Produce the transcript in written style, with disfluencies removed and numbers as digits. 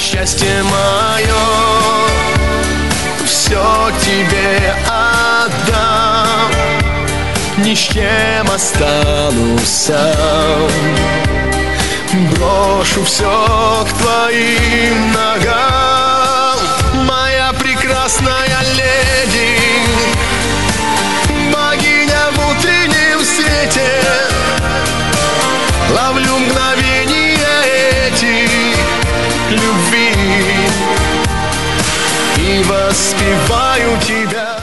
счастье мое, все тебе отдам, ни с чем останусь сам. Брошу все к твоим ногам, моя прекрасная леди, богиня в утреннем свете. Ловлю мгновения эти любви и воспеваю тебя.